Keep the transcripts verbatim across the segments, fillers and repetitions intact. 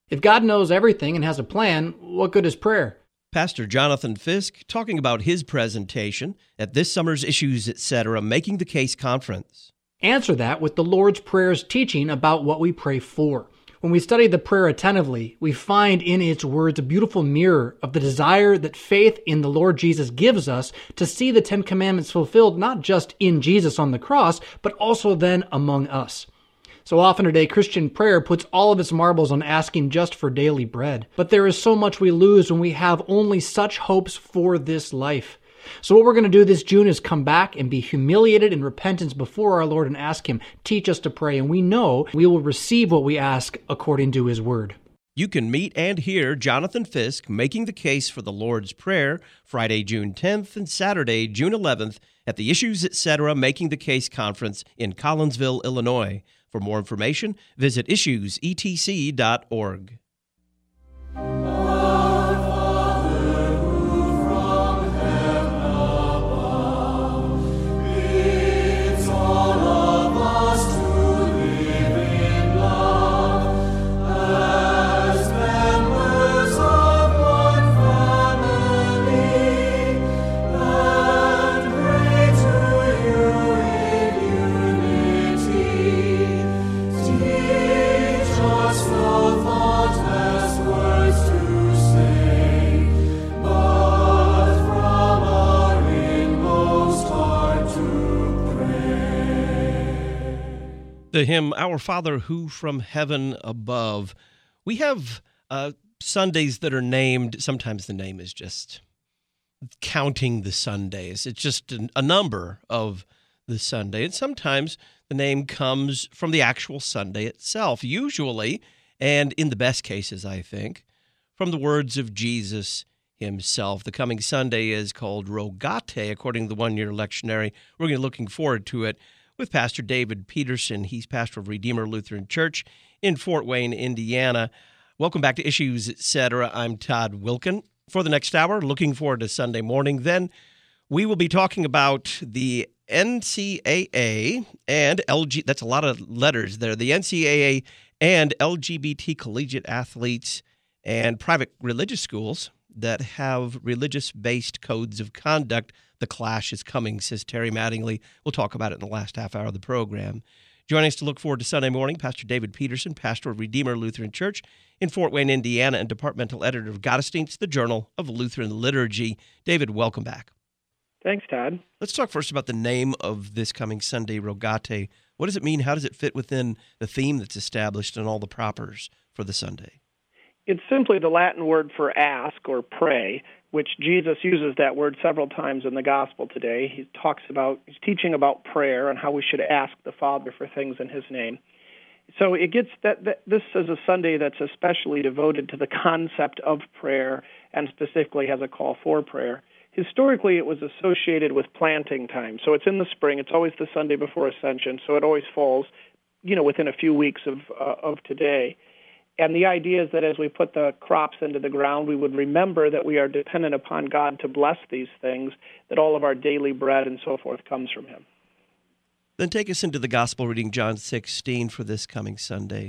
If God knows everything and has a plan, what good is prayer? Pastor Jonathan Fisk talking about his presentation at this summer's Issues, et cetera, Making the Case Conference. Answer that with the Lord's Prayer's teaching about what we pray for. When we study the prayer attentively, we find in its words a beautiful mirror of the desire that faith in the Lord Jesus gives us to see the Ten Commandments fulfilled not just in Jesus on the cross, but also then among us. So often today, Christian prayer puts all of its marbles on asking just for daily bread. But there is so much we lose when we have only such hopes for this life. So what we're going to do this June is come back and be humiliated in repentance before our Lord and ask Him, teach us to pray. And we know we will receive what we ask according to His word. You can meet and hear Jonathan Fisk making the case for the Lord's Prayer Friday, June tenth and Saturday, June eleventh at the Issues, et cetera, Making the Case Conference in Collinsville, Illinois. For more information, visit issues e t c dot org. The hymn, Our Father Who from Heaven Above. We have uh, Sundays that are named, sometimes the name is just counting the Sundays. It's just an, a number of the Sunday. And sometimes the name comes from the actual Sunday itself, usually, and in the best cases, I think, from the words of Jesus himself. The coming Sunday is called Rogate, according to the one-year lectionary. We're going to be looking forward to it with Pastor David Peterson. He's pastor of Redeemer Lutheran Church in Fort Wayne, Indiana. Welcome back to Issues, et cetera. I'm Todd Wilkin. For the next hour, looking forward to Sunday morning. Then we will be talking about the N C A A and L G, that's a lot of letters there, the N C A A and L G B T collegiate athletes and private religious schools that have religious-based codes of conduct. The clash is coming, says Terry Mattingly. We'll talk about it in the last half hour of the program. Joining us to look forward to Sunday morning, Pastor David Peterson, pastor of Redeemer Lutheran Church in Fort Wayne, Indiana, and departmental editor of Gottesdienst, the Journal of Lutheran Liturgy. David, welcome back. Thanks, Todd. Let's talk first about the name of this coming Sunday, Rogate. What does it mean? How does it fit within the theme that's established and all the propers for the Sunday? It's simply the Latin word for ask or pray, which Jesus uses that word several times in the gospel today. He talks about, he's teaching about prayer and how we should ask the Father for things in his name. So it gets that, that this is a Sunday that's especially devoted to the concept of prayer and specifically has a call for prayer. Historically, it was associated with planting time. So it's in the spring. It's always the Sunday before Ascension, so it always falls, you know, within a few weeks of uh, of today. And the idea is that as we put the crops into the ground, we would remember that we are dependent upon God to bless these things, that all of our daily bread and so forth comes from him. Then take us into the gospel reading, John sixteen, for this coming Sunday.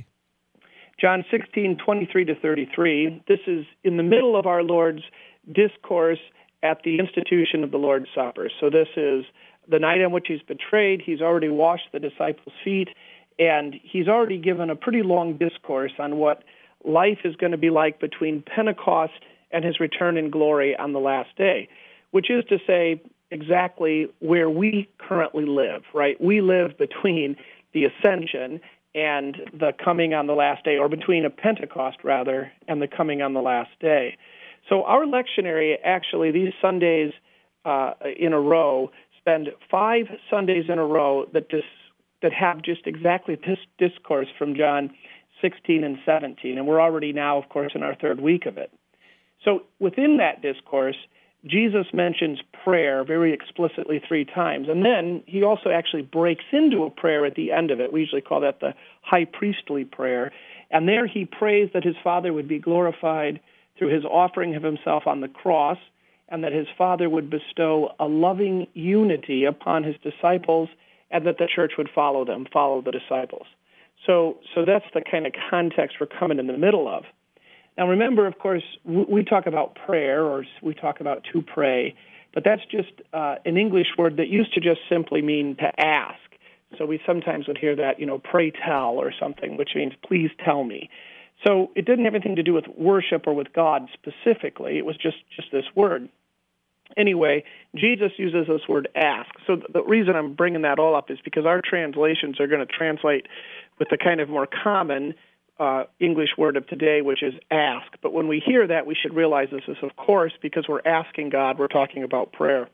John sixteen, twenty-three to thirty-three. This is in the middle of our Lord's discourse at the institution of the Lord's Supper. So this is the night on which he's betrayed. He's already washed the disciples' feet, and he's already given a pretty long discourse on what life is going to be like between Pentecost and his return in glory on the last day, which is to say exactly where we currently live, right? We live between the ascension and the coming on the last day, or between a Pentecost, rather, and the coming on the last day. So our lectionary, actually, these Sundays uh, in a row, spend five Sundays in a row that dis- that have just exactly this discourse from John sixteen and seventeen, and we're already now, of course, in our third week of it. So within that discourse, Jesus mentions prayer very explicitly three times, and then he also actually breaks into a prayer at the end of it. We usually call that the high priestly prayer, and there he prays that his Father would be glorified through his offering of himself on the cross, and that his Father would bestow a loving unity upon his disciples, and that the church would follow them, follow the disciples. So so that's the kind of context we're coming in the middle of. Now remember, of course, we talk about prayer, or we talk about to pray, but that's just uh, an English word that used to just simply mean to ask. So we sometimes would hear that, you know, pray tell or something, which means please tell me. So it didn't have anything to do with worship or with God specifically. It was just, just this word. Anyway, Jesus uses this word ask. So the reason I'm bringing that all up is because our translations are going to translate with the kind of more common uh, English word of today, which is ask. But when we hear that, we should realize this is, of course, because we're asking God, we're talking about prayer.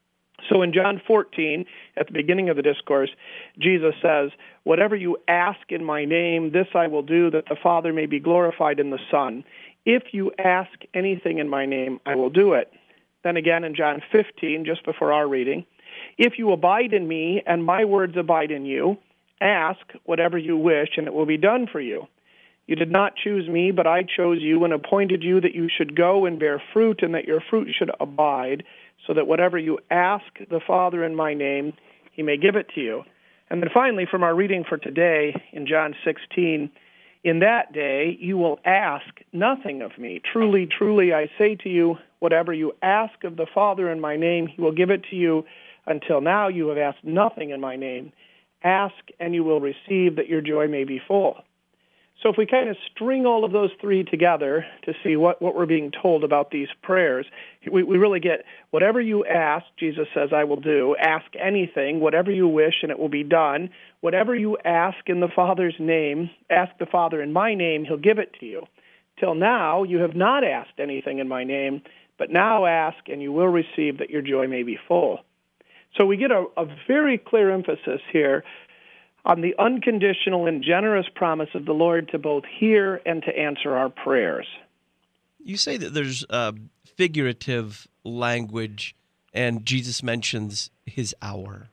So in John fourteen, at the beginning of the discourse, Jesus says, "Whatever you ask in my name, this I will do, that the Father may be glorified in the Son. If you ask anything in my name, I will do it." Then again in John fifteen, just before our reading, "If you abide in me and my words abide in you, ask whatever you wish and it will be done for you. You did not choose me, but I chose you and appointed you that you should go and bear fruit and that your fruit should abide, so that whatever you ask the Father in my name, he may give it to you." And then finally, from our reading for today in John sixteen, "In that day you will ask nothing of me. Truly, truly, I say to you, whatever you ask of the Father in my name, he will give it to you. Until now you have asked nothing in my name. Ask and you will receive, that your joy may be full." So if we kind of string all of those three together to see what, what we're being told about these prayers, we, we really get whatever you ask, Jesus says, I will do. Ask anything, whatever you wish, and it will be done. Whatever you ask in the Father's name, ask the Father in my name, he'll give it to you. Till now you have not asked anything in my name, but now ask and you will receive, that your joy may be full. So we get a, a very clear emphasis here on the unconditional and generous promise of the Lord to both hear and to answer our prayers. You say that there's uh, figurative language, and Jesus mentions his hour.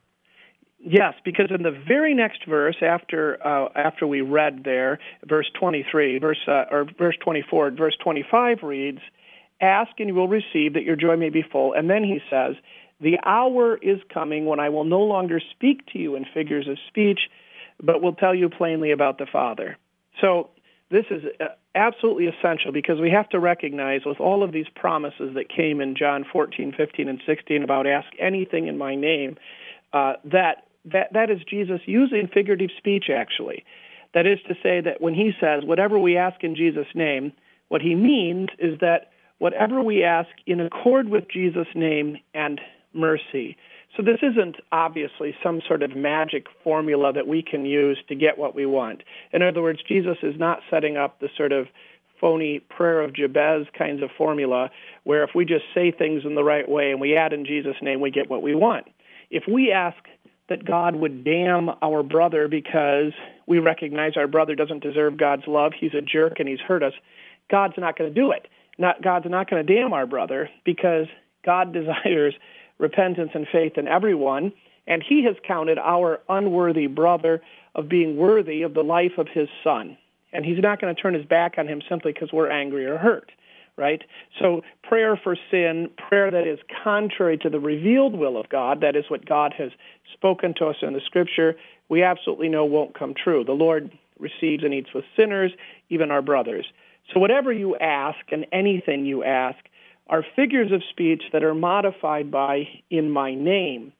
Yes, because in the very next verse, after uh, after we read there, verse twenty-three, verse uh, or verse twenty-four, verse twenty-five reads, "Ask and you will receive, that your joy may be full." And then he says, "The hour is coming when I will no longer speak to you in figures of speech, but will tell you plainly about the Father." So this is absolutely essential, because we have to recognize with all of these promises that came in John fourteen, fifteen, and sixteen about ask anything in my name, uh, that, that that is Jesus using figurative speech, actually. That is to say that when he says, whatever we ask in Jesus' name, what he means is that whatever we ask in accord with Jesus' name and mercy. So this isn't obviously some sort of magic formula that we can use to get what we want. In other words, Jesus is not setting up the sort of phony prayer of Jabez kinds of formula where if we just say things in the right way and we add in Jesus' name, we get what we want. If we ask that God would damn our brother because we recognize our brother doesn't deserve God's love, he's a jerk and he's hurt us, God's not going to do it. Not, God's not going to damn our brother, because God desires repentance and faith in everyone, and he has counted our unworthy brother of being worthy of the life of his Son. And he's not going to turn his back on him simply because we're angry or hurt, right? So prayer for sin, prayer that is contrary to the revealed will of God, that is what God has spoken to us in the Scripture, we absolutely know won't come true. The Lord receives and eats with sinners, even our brothers. So whatever you ask and anything you ask are figures of speech that are modified by in my name.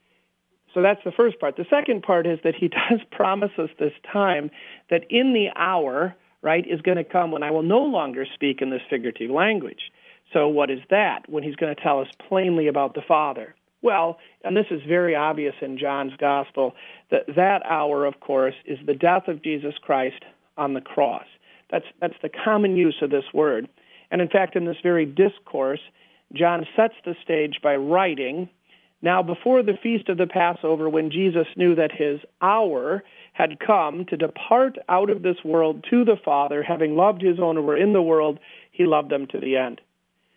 So that's the first part. The second part is that he does promise us this time that in the hour, right, is going to come when I will no longer speak in this figurative language. So what is that? When he's going to tell us plainly about the Father. Well, and this is very obvious in John's Gospel, that that hour, of course, is the death of Jesus Christ on the cross. That's that's the common use of this word. And in fact, in this very discourse, John sets the stage by writing, "Now before the feast of the Passover, when Jesus knew that his hour had come to depart out of this world to the Father, having loved his own who were in the world, he loved them to the end."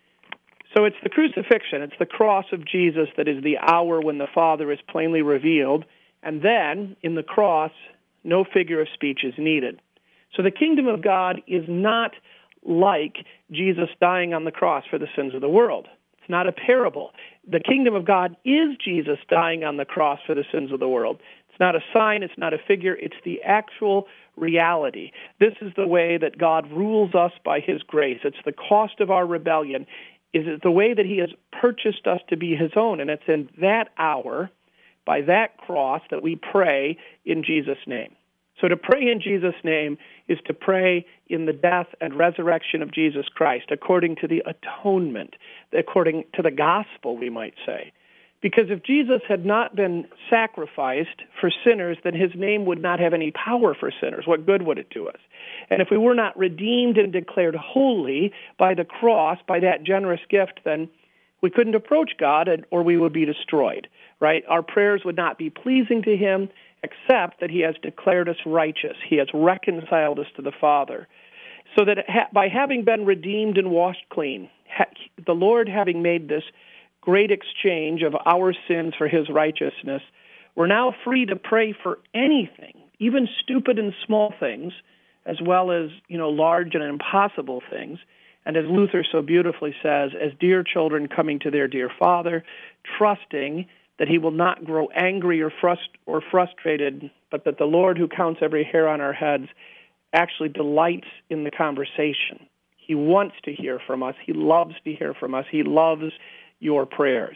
So it's the crucifixion, it's the cross of Jesus that is the hour when the Father is plainly revealed, and then in the cross, no figure of speech is needed. So the kingdom of God is not like Jesus dying on the cross for the sins of the world. It's not a parable. The kingdom of God is Jesus dying on the cross for the sins of the world. It's not a sign, it's not a figure, it's the actual reality. This is the way that God rules us by his grace. It's the cost of our rebellion. Is it the way that he has purchased us to be his own? And it's in that hour, by that cross, that we pray in Jesus' name. So to pray in Jesus' name is to pray in the death and resurrection of Jesus Christ, according to the atonement, according to the gospel, we might say. Because if Jesus had not been sacrificed for sinners, then his name would not have any power for sinners. What good would it do us? And if we were not redeemed and declared holy by the cross, by that generous gift, then we couldn't approach God or we would be destroyed, right? Our prayers would not be pleasing to him, except that he has declared us righteous. He has reconciled us to the Father. So that by having been redeemed and washed clean, the Lord having made this great exchange of our sins for his righteousness, we're now free to pray for anything, even stupid and small things, as well as, you know, large and impossible things. And as Luther so beautifully says, as dear children coming to their dear Father, trusting that he will not grow angry or, frust- or frustrated, but that the Lord who counts every hair on our heads actually delights in the conversation. He wants to hear from us. He loves to hear from us. He loves your prayers.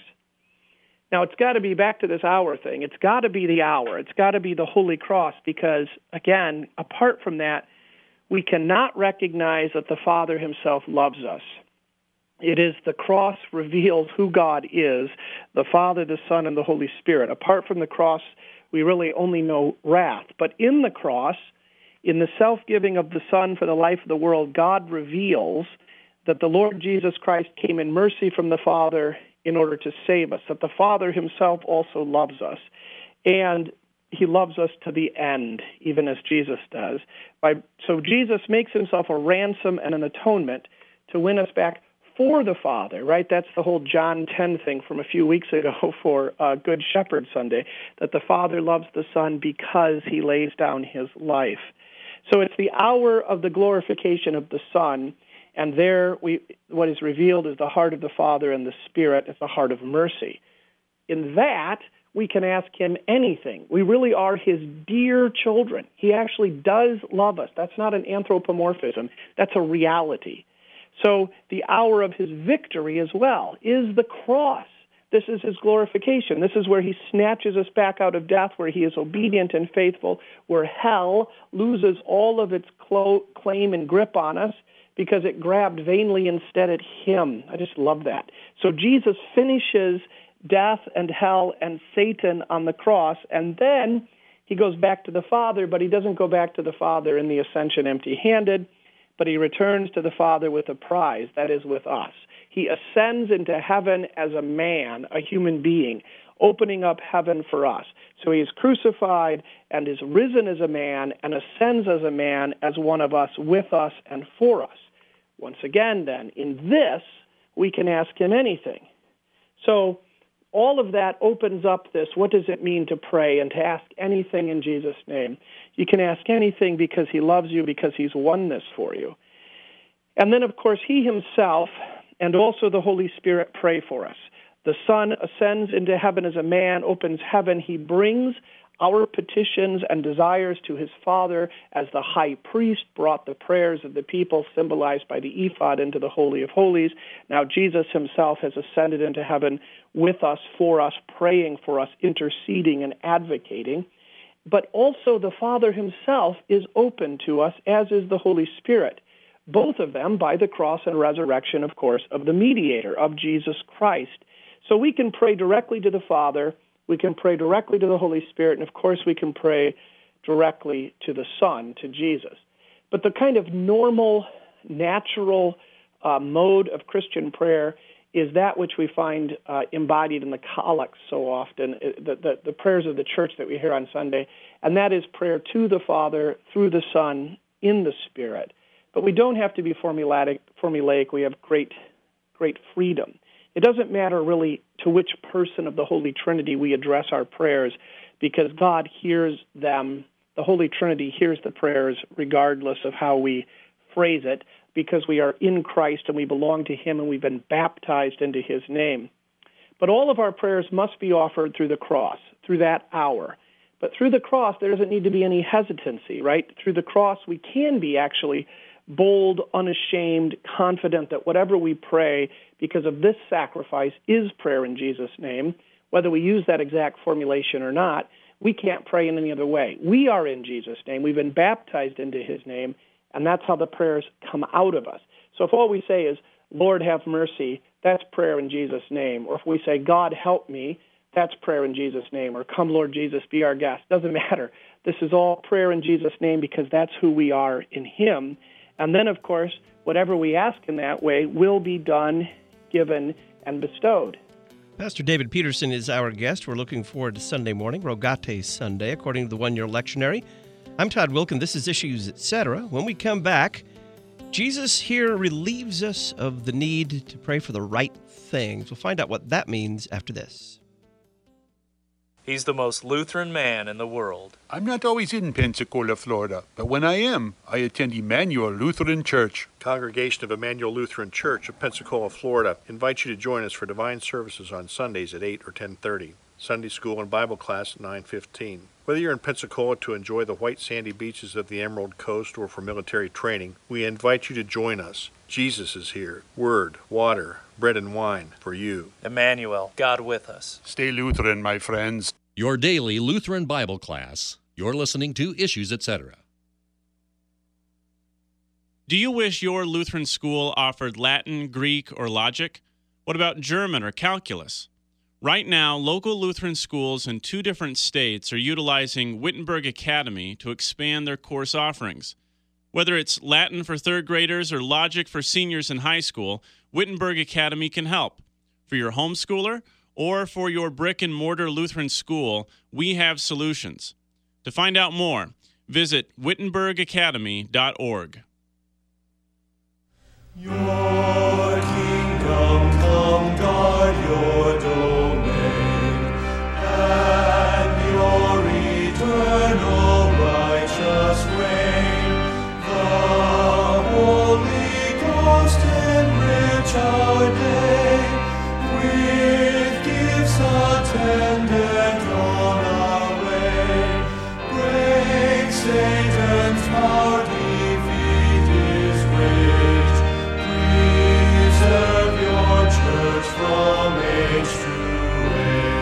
Now, it's got to be back to this hour thing. It's got to be the hour. It's got to be the Holy Cross because, again, apart from that, we cannot recognize that the Father himself loves us. It is the cross reveals who God is, the Father, the Son, and the Holy Spirit. Apart from the cross, we really only know wrath. But in the cross, in the self-giving of the Son for the life of the world, God reveals that the Lord Jesus Christ came in mercy from the Father in order to save us, that the Father himself also loves us. And he loves us to the end, even as Jesus does. By, so Jesus makes himself a ransom and an atonement to win us back for the Father, right? That's the whole John ten thing from a few weeks ago for uh, Good Shepherd Sunday, that the Father loves the Son because he lays down his life. So it's the hour of the glorification of the Son, and there we what is revealed is the heart of the Father and the Spirit is the heart of mercy. In that, we can ask him anything. We really are his dear children. He actually does love us. That's not an anthropomorphism. That's a reality. So the hour of his victory as well is the cross. This is his glorification. This is where he snatches us back out of death, where he is obedient and faithful, where hell loses all of its clo- claim and grip on us because it grabbed vainly instead at him. I just love that. So Jesus finishes death and hell and Satan on the cross, and then he goes back to the Father, but he doesn't go back to the Father in the ascension empty-handed, but he returns to the Father with a prize, that is with us. He ascends into heaven as a man, a human being, opening up heaven for us. So he is crucified and is risen as a man and ascends as a man, as one of us, with us and for us. Once again, then, in this, we can ask him anything. So all of that opens up this, what does it mean to pray and to ask anything in Jesus' name? You can ask anything because he loves you, because he's won this for you. And then, of course, he himself and also the Holy Spirit pray for us. The Son ascends into heaven as a man, opens heaven. He brings our petitions and desires to his Father as the high priest brought the prayers of the people, symbolized by the ephod, into the Holy of Holies. Now Jesus himself has ascended into heaven with us, for us, praying for us, interceding and advocating. But also the Father himself is open to us, as is the Holy Spirit. Both of them by the cross and resurrection, of course, of the mediator, of Jesus Christ. So we can pray directly to the Father, we can pray directly to the Holy Spirit, and of course we can pray directly to the Son, to Jesus. But the kind of normal, natural uh, mode of Christian prayer is that which we find uh, embodied in the collects so often, the, the, the prayers of the church that we hear on Sunday, and that is prayer to the Father, through the Son, in the Spirit. But we don't have to be formulaic. formulaic. We have great, great freedom. It doesn't matter really to which person of the Holy Trinity we address our prayers, because God hears them. The Holy Trinity hears the prayers regardless of how we phrase it, because we are in Christ and we belong to him and we've been baptized into his name. But all of our prayers must be offered through the cross, through that hour. But through the cross, there doesn't need to be any hesitancy, right? Through the cross, we can be actually bold, unashamed, confident that whatever we pray because of this sacrifice is prayer in Jesus' name. Whether we use that exact formulation or not, we can't pray in any other way. We are in Jesus' name. We've been baptized into his name, and that's how the prayers come out of us. So if all we say is, Lord, have mercy, that's prayer in Jesus' name. Or if we say, God, help me, that's prayer in Jesus' name. Or come, Lord Jesus, be our guest. Doesn't matter. This is all prayer in Jesus' name because that's who we are in him. And then, of course, whatever we ask in that way will be done, given, and bestowed. Pastor David Peterson is our guest. We're looking forward to Sunday morning, Rogate Sunday, according to the One Year Lectionary. I'm Todd Wilkin. This is Issues, et cetera. When we come back, Jesus here relieves us of the need to pray for the right things. We'll find out what that means after this. He's the most Lutheran man in the world. I'm not always in Pensacola, Florida, but when I am, I attend Emmanuel Lutheran Church. Congregation of Emmanuel Lutheran Church of Pensacola, Florida invites you to join us for divine services on Sundays at eight or ten thirty, Sunday school and Bible class at nine fifteen. Whether you're in Pensacola to enjoy the white sandy beaches of the Emerald Coast or for military training, we invite you to join us. Jesus is here. Word, water, bread and wine for you. Emmanuel, God with us. Stay Lutheran, my friends. Your daily Lutheran Bible class. You're listening to Issues, et cetera. Do you wish your Lutheran school offered Latin, Greek, or logic? What about German or calculus? Right now, local Lutheran schools in two different states are utilizing Wittenberg Academy to expand their course offerings. Whether it's Latin for third graders or logic for seniors in high school, Wittenberg Academy can help. For your homeschooler or for your brick-and-mortar Lutheran school, we have solutions. To find out more, visit wittenberg academy dot org. Your kingdom come, God, your domain, and your eternal righteous reign. The Holy Ghost enrich our day with gifts attendant on our way. Break Satan's power, defeat his rage. Preserve your church from age to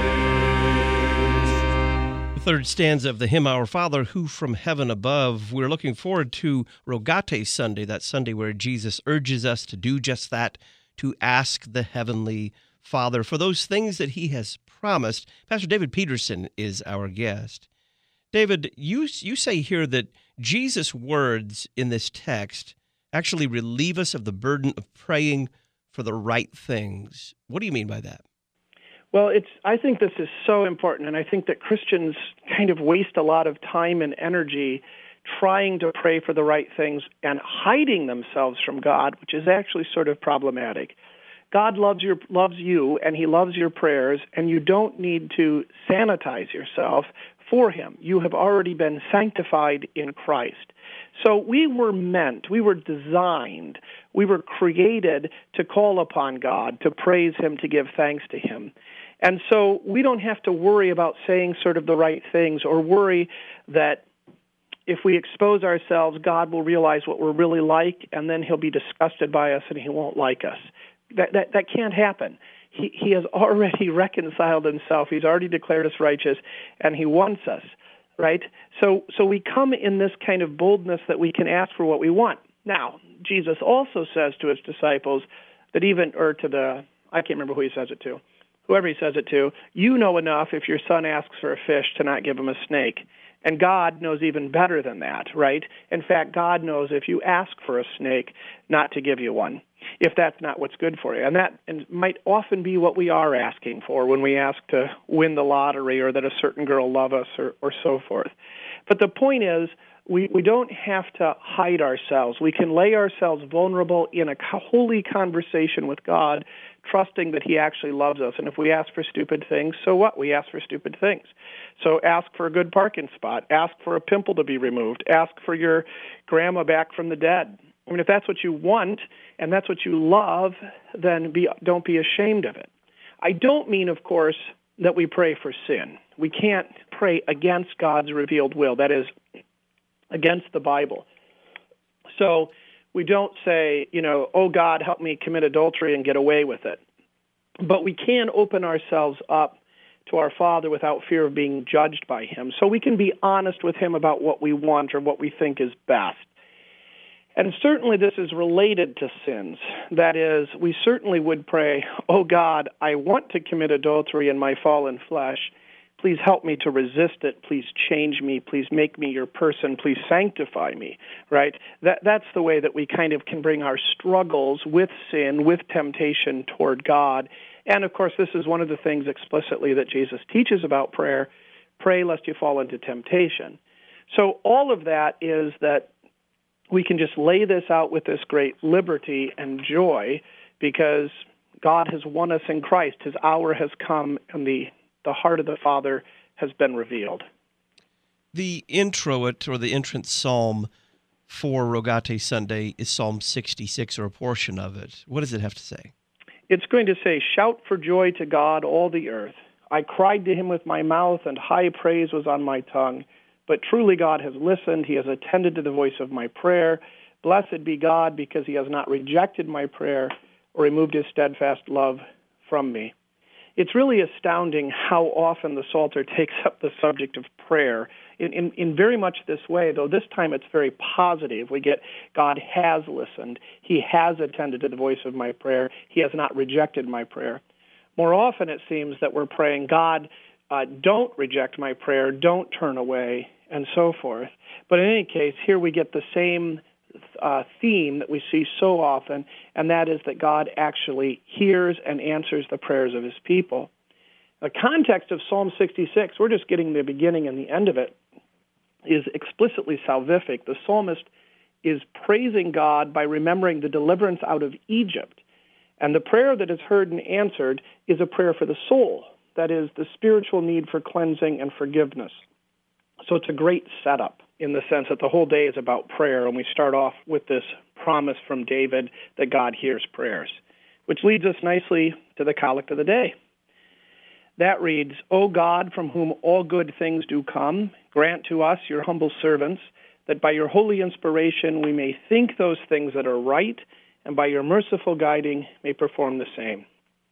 age. The third stanza of the hymn, Our Father, who from heaven above. We're looking forward to Rogate Sunday, that Sunday where Jesus urges us to do just that, to ask the Heavenly Father for those things that he has promised. Pastor David Peterson is our guest. David, you, you say here that Jesus' words in this text actually relieve us of the burden of praying for the right things. What do you mean by that? Well, it's. I think this is so important, and I think that Christians kind of waste a lot of time and energy trying to pray for the right things and hiding themselves from God, which is actually sort of problematic. God loves your loves you, and he loves your prayers, and you don't need to sanitize yourself for him. You have already been sanctified in Christ. So we were meant, we were designed, we were created to call upon God, to praise him, to give thanks to him. And so we don't have to worry about saying sort of the right things or worry that if we expose ourselves, God will realize what we're really like, and then he'll be disgusted by us and he won't like us. That that, that can't happen. He, he has already reconciled himself. He's already declared us righteous, and he wants us, right? So so we come in this kind of boldness that we can ask for what we want. Now, Jesus also says to his disciples that even, or to the, I can't remember who he says it to, whoever he says it to, you know enough if your son asks for a fish to not give him a snake. And God knows even better than that, right? In fact, God knows if you ask for a snake, not to give you one, if that's not what's good for you. And that and might often be what we are asking for when we ask to win the lottery or that a certain girl love us or, or so forth. But the point is, we, we don't have to hide ourselves. We can lay ourselves vulnerable in a holy conversation with God, trusting that he actually loves us. And if we ask for stupid things, so what? We ask for stupid things. So ask for a good parking spot. Ask for a pimple to be removed. Ask for your grandma back from the dead. I mean, if that's what you want and that's what you love, then be, don't be ashamed of it. I don't mean, of course, that we pray for sin. We can't pray against God's revealed will, that is, against the Bible. So we don't say, you know, oh, God, help me commit adultery and get away with it. But we can open ourselves up to our Father without fear of being judged by him. So we can be honest with him about what we want or what we think is best. And certainly this is related to sins. That is, we certainly would pray, oh God, I want to commit adultery in my fallen flesh. Please help me to resist it. Please change me. Please make me your person. Please sanctify me, right? That, that's the way that we kind of can bring our struggles with sin, with temptation toward God. And, of course, this is one of the things explicitly that Jesus teaches about prayer. Pray lest you fall into temptation. So all of that is that we can just lay this out with this great liberty and joy because God has won us in Christ. His hour has come, and the, the heart of the Father has been revealed. The introit, or the entrance psalm for Rogate Sunday, is Psalm sixty-six, or a portion of it. What does it have to say? It's going to say, shout for joy to God, all the earth. I cried to him with my mouth, and high praise was on my tongue. But truly God has listened. He has attended to the voice of my prayer. Blessed be God, because he has not rejected my prayer or removed his steadfast love from me. It's really astounding how often the Psalter takes up the subject of prayer in, in, in very much this way, though this time it's very positive. We get God has listened. He has attended to the voice of my prayer. He has not rejected my prayer. More often it seems that we're praying, God, uh, don't reject my prayer, don't turn away, and so forth. But in any case, here we get the same uh, theme that we see so often, and that is that God actually hears and answers the prayers of his people. The context of Psalm sixty-six, we're just getting the beginning and the end of it, is explicitly salvific. The psalmist is praising God by remembering the deliverance out of Egypt. And the prayer that is heard and answered is a prayer for the soul, that is, the spiritual need for cleansing and forgiveness. So it's a great setup in the sense that the whole day is about prayer, and we start off with this promise from David that God hears prayers, which leads us nicely to the collect of the day. That reads, O God, from whom all good things do come, grant to us, your humble servants, that by your holy inspiration we may think those things that are right, and by your merciful guiding may perform the same.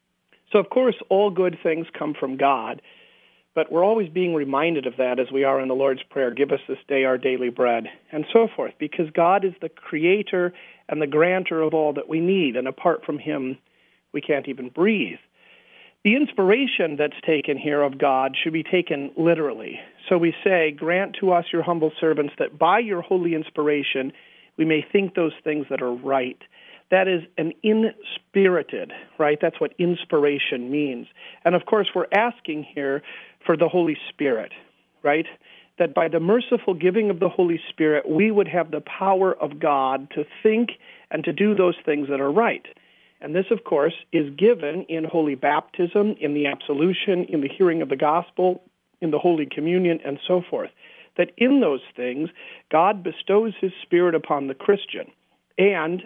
So, of course, all good things come from God, but we're always being reminded of that as we are in the Lord's Prayer, give us this day our daily bread, and so forth, because God is the creator and the grantor of all that we need, and apart from him, we can't even breathe. The inspiration that's taken here of God should be taken literally. So we say, grant to us, your humble servants, that by your holy inspiration we may think those things that are right. That is an inspirited, right? That's what inspiration means. And of course, we're asking here for the Holy Spirit, right? That by the merciful giving of the Holy Spirit, we would have the power of God to think and to do those things that are right. And this, of course, is given in holy baptism, in the absolution, in the hearing of the gospel, in the Holy Communion, and so forth. That in those things, God bestows his Spirit upon the Christian. And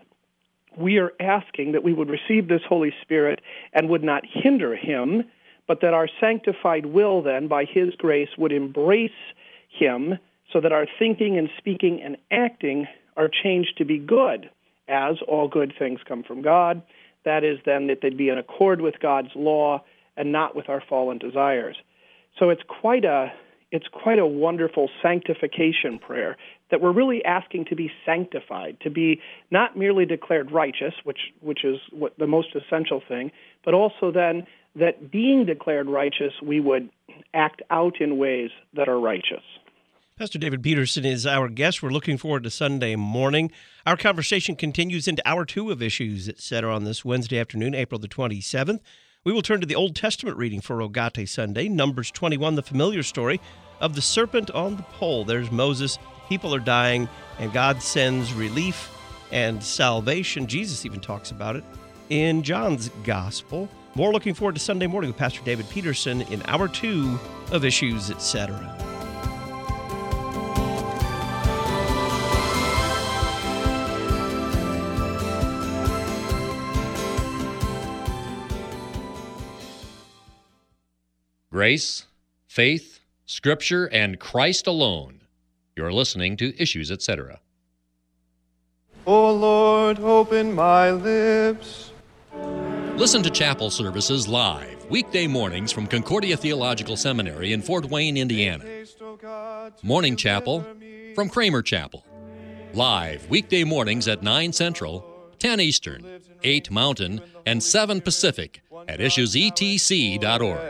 we are asking that we would receive this Holy Spirit and would not hinder him, but that our sanctified will then, by his grace, would embrace him so that our thinking and speaking and acting are changed to be good, as all good things come from God. That is then that they'd be in accord with God's law and not with our fallen desires. So it's quite a it's quite a wonderful sanctification prayer that we're really asking to be sanctified, to be not merely declared righteous, which which is what the most essential thing, but also then that being declared righteous, we would act out in ways that are righteous. Pastor David Peterson is our guest. We're looking forward to Sunday morning. Our conversation continues into hour two of Issues, et cetera, on this Wednesday afternoon, April the twenty-seventh. We will turn to the Old Testament reading for Rogate Sunday, Numbers twenty-one, the familiar story of the serpent on the pole. There's Moses, people are dying, and God sends relief and salvation. Jesus even talks about it in John's Gospel. More looking forward to Sunday morning with Pastor David Peterson in hour two of Issues, et cetera. Grace, faith, Scripture and Christ alone. You're listening to Issues, et cetera. O Lord, open my lips. Listen to chapel services live, weekday mornings from Concordia Theological Seminary in Fort Wayne, Indiana. Morning Chapel from Kramer Chapel. Live weekday mornings at nine Central, ten Eastern, eight Mountain, and seven Pacific at issues e t c dot org.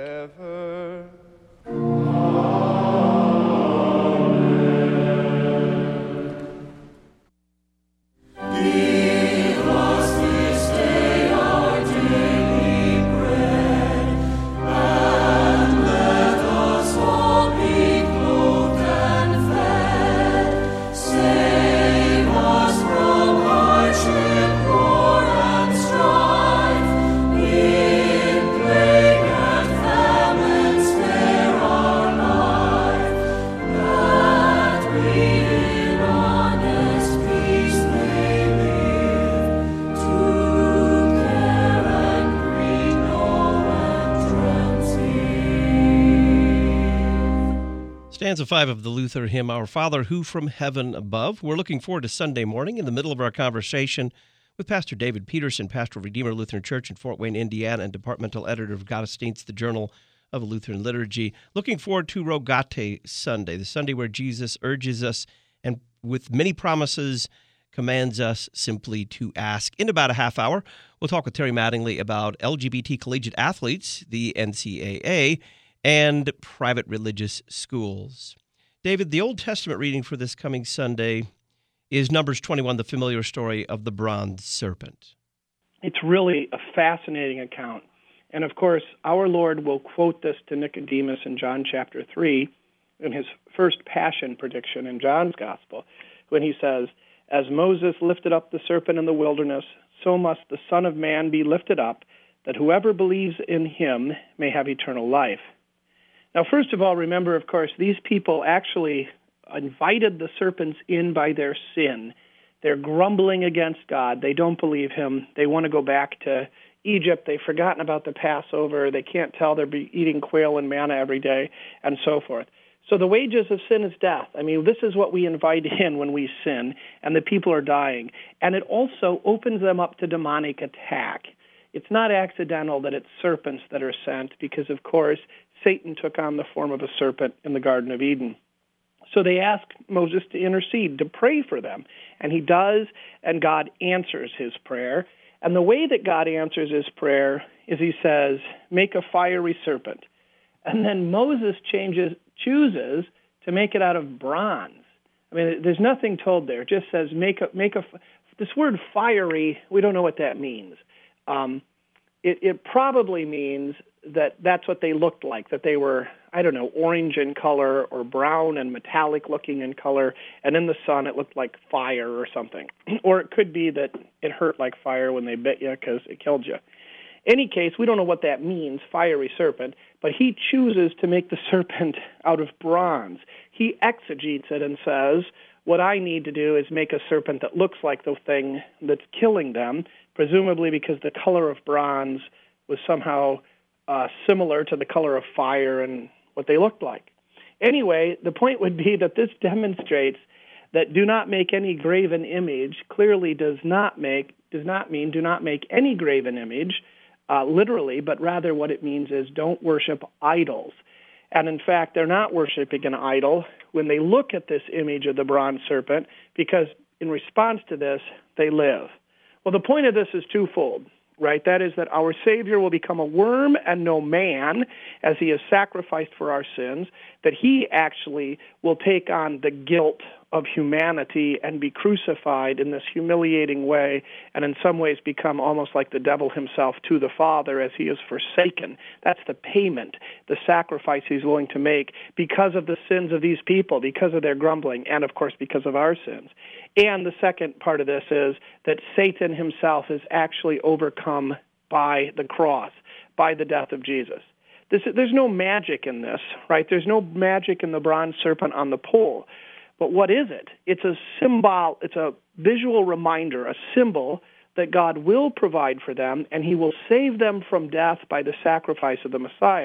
Stanza five of the Luther hymn, Our Father Who from Heaven Above. We're looking forward to Sunday morning in the middle of our conversation with Pastor David Peterson, pastor of Redeemer Lutheran Church in Fort Wayne, Indiana, and departmental editor of Gottesdienst, the Journal of Lutheran Liturgy. Looking forward to Rogate Sunday, the Sunday where Jesus urges us and with many promises commands us simply to ask. In about a half hour, we'll talk with Terry Mattingly about L G B T collegiate athletes, the N C A A, and private religious schools. David, the Old Testament reading for this coming Sunday is Numbers twenty-one, the familiar story of the bronze serpent. It's really a fascinating account. And of course, our Lord will quote this to Nicodemus in John chapter three in his first passion prediction in John's gospel, when he says, "As Moses lifted up the serpent in the wilderness, so must the Son of Man be lifted up, that whoever believes in him may have eternal life." Now, first of all, remember, of course, these people actually invited the serpents in by their sin. They're grumbling against God. They don't believe him. They want to go back to Egypt. They've forgotten about the Passover. They can't tell they're eating quail and manna every day, and so forth. So the wages of sin is death. I mean, this is what we invite in when we sin, and the people are dying. And it also opens them up to demonic attack. It's not accidental that it's serpents that are sent, because, of course, Satan took on the form of a serpent in the Garden of Eden. So they ask Moses to intercede, to pray for them. And he does, and God answers his prayer. And the way that God answers his prayer is he says, "Make a fiery serpent." And then Moses changes, chooses to make it out of bronze. I mean, there's nothing told there. It just says, make a, make a, this word fiery, we don't know what that means. Um, it, it probably means that that's what they looked like, that they were, I don't know, orange in color or brown and metallic looking in color, and in the sun it looked like fire or something. Or it could be that it hurt like fire when they bit you because it killed you. Any case, we don't know what that means, fiery serpent, but he chooses to make the serpent out of bronze. He exegetes it and says, what I need to do is make a serpent that looks like the thing that's killing them, presumably because the color of bronze was somehow uh, similar to the color of fire and what they looked like. Anyway, the point would be that this demonstrates that do not make any graven image clearly does not make does not mean do not make any graven image, uh, literally, but rather what it means is don't worship idols. And in fact, they're not worshiping an idol when they look at this image of the bronze serpent, because in response to this, they live. Well, the point of this is twofold, right? That is that our Savior will become a worm and no man as he is sacrificed for our sins, that he actually will take on the guilt of humanity and be crucified in this humiliating way, and in some ways become almost like the devil himself to the Father as he is forsaken. That's the payment, the sacrifice he's willing to make because of the sins of these people, because of their grumbling, and of course because of our sins. And the second part of this is that Satan himself is actually overcome by the cross, by the death of Jesus. This, there's no magic in this, right? There's no magic in the bronze serpent on the pole. But what is it? It's a symbol, it's a visual reminder, a symbol that God will provide for them, and he will save them from death by the sacrifice of the Messiah.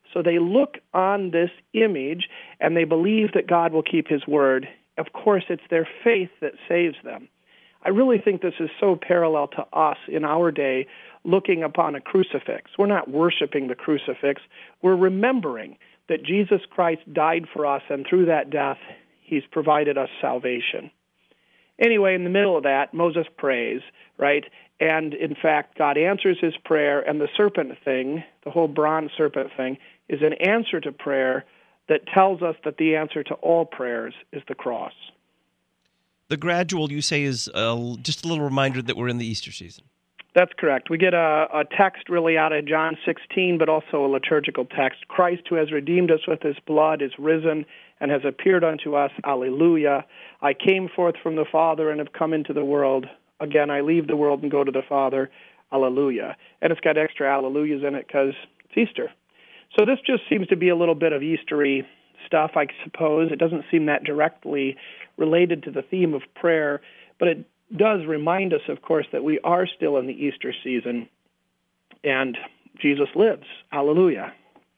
So they look on this image and they believe that God will keep his word. Of course, it's their faith that saves them. I really think this is so parallel to us in our day looking upon a crucifix. We're not worshiping the crucifix. We're remembering that Jesus Christ died for us, and through that death, he's provided us salvation. Anyway, in the middle of that, Moses prays, right? And in fact, God answers his prayer, and the serpent thing, the whole bronze serpent thing, is an answer to prayer that tells us that the answer to all prayers is the cross. The gradual, you say, is uh, just a little reminder that we're in the Easter season. That's correct. We get a, a text really out of John sixteen, but also a liturgical text. Christ, who has redeemed us with his blood, is risen and has appeared unto us. Alleluia. I came forth from the Father and have come into the world. Again, I leave the world and go to the Father. Alleluia. And it's got extra alleluias in it because it's Easter. So this just seems to be a little bit of Eastery stuff, I suppose. It doesn't seem that directly related to the theme of prayer, but it does remind us, of course, that we are still in the Easter season, and Jesus lives. Hallelujah.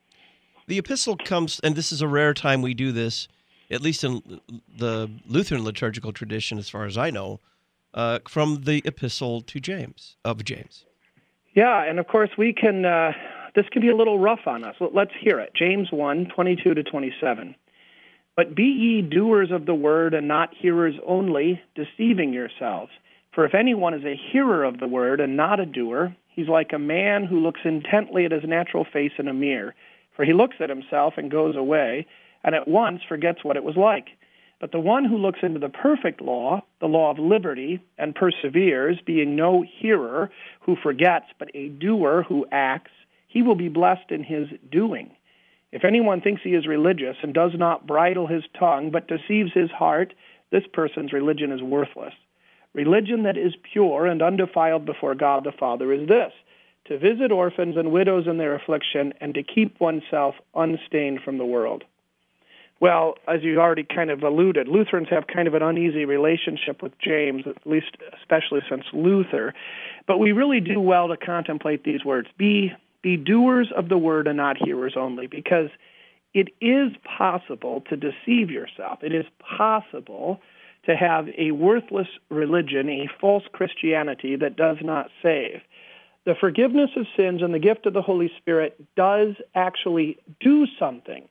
The epistle comes, and this is a rare time we do this, at least in the Lutheran liturgical tradition, as far as I know, uh, from the epistle to James, of James. Yeah, and of course we can, uh, this can be a little rough on us. Let's hear it. James one, twenty-two to twenty-seven. But be ye doers of the word, and not hearers only, deceiving yourselves. For if anyone is a hearer of the word, and not a doer, he's like a man who looks intently at his natural face in a mirror. For he looks at himself and goes away, and at once forgets what it was like. But the one who looks into the perfect law, the law of liberty, and perseveres, being no hearer who forgets, but a doer who acts, he will be blessed in his doing. If anyone thinks he is religious and does not bridle his tongue, but deceives his heart, this person's religion is worthless. Religion that is pure and undefiled before God the Father is this, to visit orphans and widows in their affliction, and to keep oneself unstained from the world. Well, as you already kind of alluded, Lutherans have kind of an uneasy relationship with James, at least especially since Luther. But we really do well to contemplate these words. Be Be doers of the word and not hearers only, because it is possible to deceive yourself. It is possible to have a worthless religion, a false Christianity that does not save. The forgiveness of sins and the gift of the Holy Spirit does actually do something.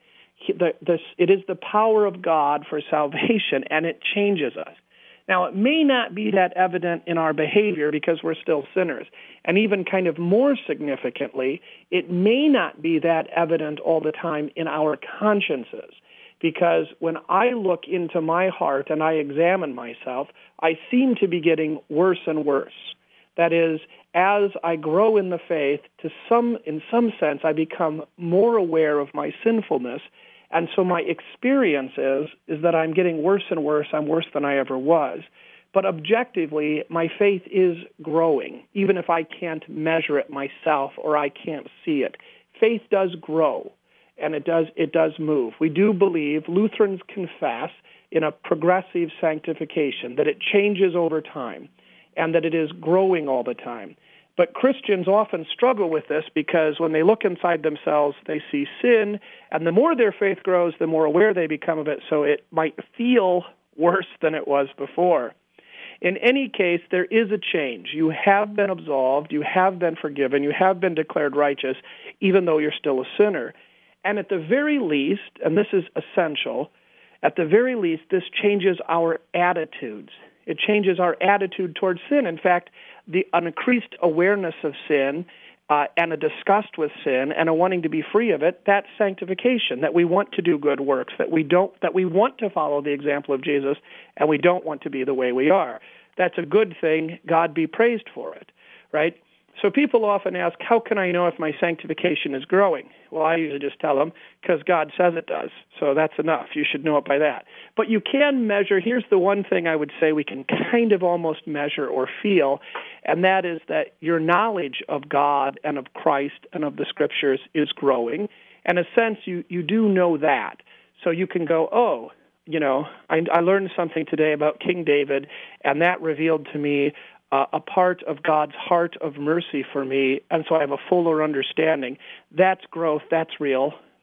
It is the power of God for salvation, and it changes us. Now, it may not be that evident in our behavior because we're still sinners. And even kind of more significantly, it may not be that evident all the time in our consciences. Because when I look into my heart and I examine myself, I seem to be getting worse and worse. That is, as I grow in the faith, to some, in some sense, I become more aware of my sinfulness. And so my experience is, is that I'm getting worse and worse. I'm worse than I ever was. But objectively, my faith is growing, even if I can't measure it myself or I can't see it. Faith does grow, and it does, it does move. We do believe, Lutherans confess, in a progressive sanctification, that it changes over time and that it is growing all the time. But Christians often struggle with this because when they look inside themselves, they see sin, and the more their faith grows, the more aware they become of it, so it might feel worse than it was before. In any case, there is a change. You have been absolved, you have been forgiven, you have been declared righteous, even though you're still a sinner. And at the very least, and this is essential, at the very least, this changes our attitudes. It changes our attitude towards sin. In fact, the an increased awareness of sin uh, and a disgust with sin and a wanting to be free of it, that's sanctification, that we want to do good works, that we don't, that we want to follow the example of Jesus, and we don't want to be the way we are. That's a good thing. God be praised for it, right? So people often ask, how can I know if my sanctification is growing? Well, I usually just tell them, because God says it does. So that's enough. You should know it by that. But you can measure. Here's the one thing I would say we can kind of almost measure or feel, and that is that your knowledge of God and of Christ and of the Scriptures is growing. In a sense, you, you do know that. So you can go, oh, you know, I, I learned something today about King David, and that revealed to me Uh, a part of God's heart of mercy for me, and so I have a fuller understanding. That's growth, that's real,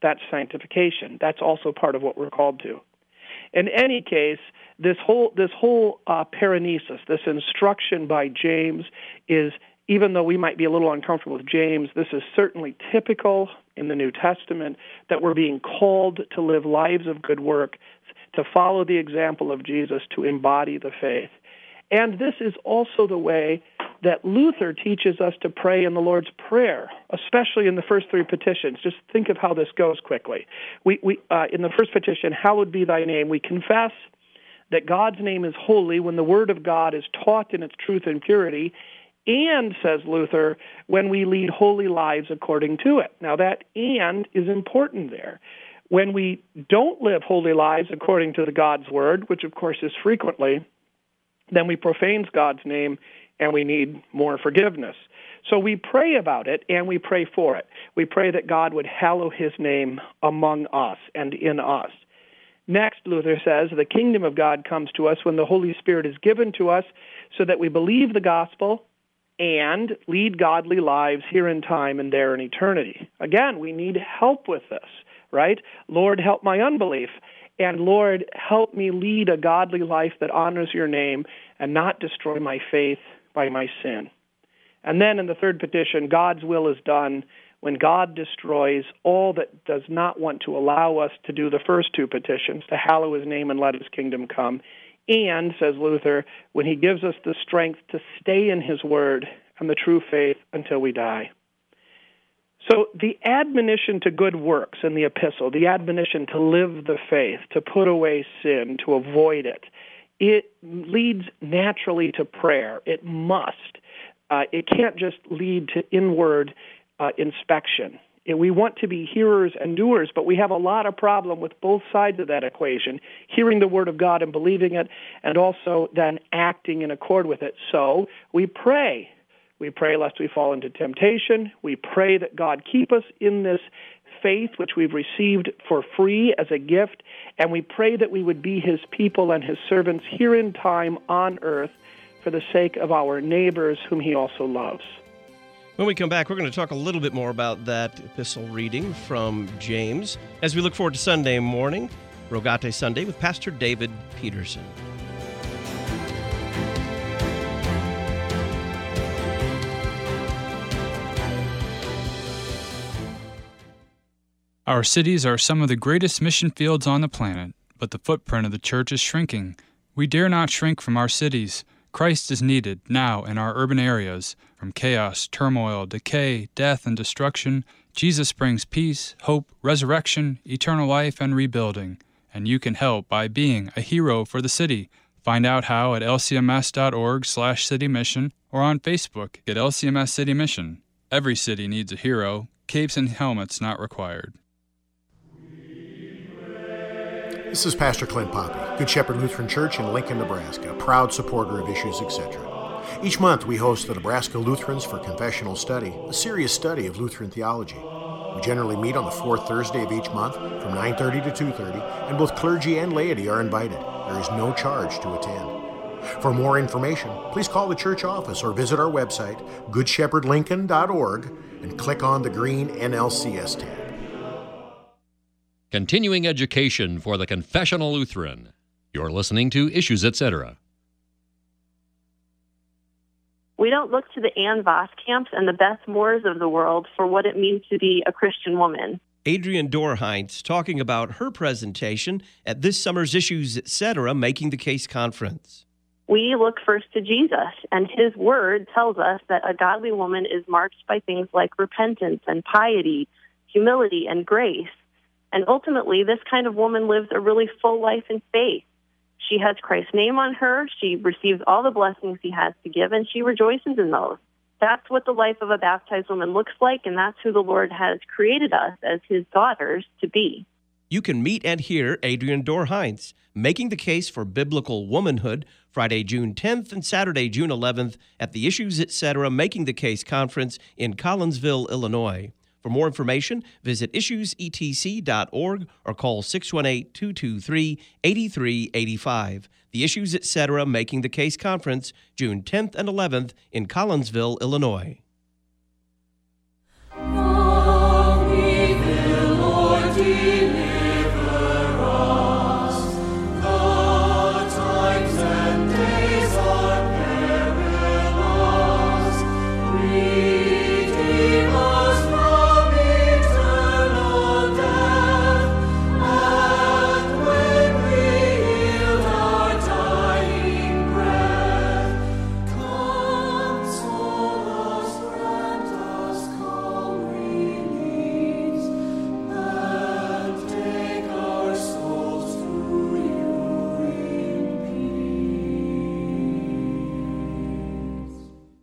That's sanctification. That's also part of what we're called to. In any case, this whole this whole uh, paranesis, this instruction by James is, even though we might be a little uncomfortable with James, this is certainly typical in the New Testament, that we're being called to live lives of good work, to follow the example of Jesus, to embody the faith. And this is also the way that Luther teaches us to pray in the Lord's Prayer, especially in the first three petitions. Just think of how this goes quickly. We, we uh, in the first petition, hallowed be thy name, we confess that God's name is holy when the word of God is taught in its truth and purity, and, says Luther, when we lead holy lives according to it. Now that and is important there. When we don't live holy lives according to the God's word, which of course is frequently, then we profane God's name and we need more forgiveness. So we pray about it and we pray for it. We pray that God would hallow his name among us and in us. Next, Luther says, the kingdom of God comes to us when the Holy Spirit is given to us so that we believe the gospel and lead godly lives here in time and there in eternity. Again, we need help with this, right? Lord, help my unbelief. And Lord, help me lead a godly life that honors your name and not destroy my faith by my sin. And then in the third petition, God's will is done when God destroys all that does not want to allow us to do the first two petitions, to hallow his name and let his kingdom come. And, says Luther, when he gives us the strength to stay in his word and the true faith until we die. So the admonition to good works in the epistle, the admonition to live the faith, to put away sin, to avoid it, it leads naturally to prayer. It must. Uh, it can't just lead to inward uh, inspection. We want to be hearers and doers, but we have a lot of problem with both sides of that equation, hearing the word of God and believing it, and also then acting in accord with it. So we pray. We pray lest we fall into temptation. We pray that God keep us in this faith which we've received for free as a gift, and we pray that we would be his people and his servants here in time on earth for the sake of our neighbors whom he also loves. When we come back, we're going to talk a little bit more about that epistle reading from James as we look forward to Sunday morning, Rogate Sunday, with Pastor David Peterson. Our cities are some of the greatest mission fields on the planet, but the footprint of the church is shrinking. We dare not shrink from our cities. Christ is needed now in our urban areas. From chaos, turmoil, decay, death, and destruction, Jesus brings peace, hope, resurrection, eternal life, and rebuilding. And you can help by being a hero for the city. Find out how at lcms.org slash city mission or on Facebook at L C M S City Mission. Every city needs a hero. Capes and helmets not required. This is Pastor Clint Poppy, Good Shepherd Lutheran Church in Lincoln, Nebraska, a proud supporter of Issues, et cetera. Each month we host the Nebraska Lutherans for Confessional Study, a serious study of Lutheran theology. We generally meet on the fourth Thursday of each month from nine thirty to two thirty, and both clergy and laity are invited. There is no charge to attend. For more information, please call the church office or visit our website, good shepherd lincoln dot org, and click on the green N L C S tab. Continuing education for the Confessional Lutheran. You're listening to Issues, et cetera. We don't look to the Ann Voskamps and the Beth Moores of the world for what it means to be a Christian woman. Adrienne Dorheinz talking about her presentation at this summer's Issues, et cetera. Making the Case Conference. We look first to Jesus, and his word tells us that a godly woman is marked by things like repentance and piety, humility and grace. And ultimately, this kind of woman lives a really full life in faith. She has Christ's name on her, she receives all the blessings he has to give, and she rejoices in those. That's what the life of a baptized woman looks like, and that's who the Lord has created us as his daughters to be. You can meet and hear Adrienne Dorheinz making the case for biblical womanhood Friday, June tenth and Saturday, June eleventh at the Issues, et cetera. Making the Case Conference in Collinsville, Illinois. For more information, visit issues e t c dot org or call six one eight, two two three, eight three eight five. The Issues, et cetera. Making the Case Conference, June tenth and eleventh in Collinsville, Illinois. Long we will, Lord,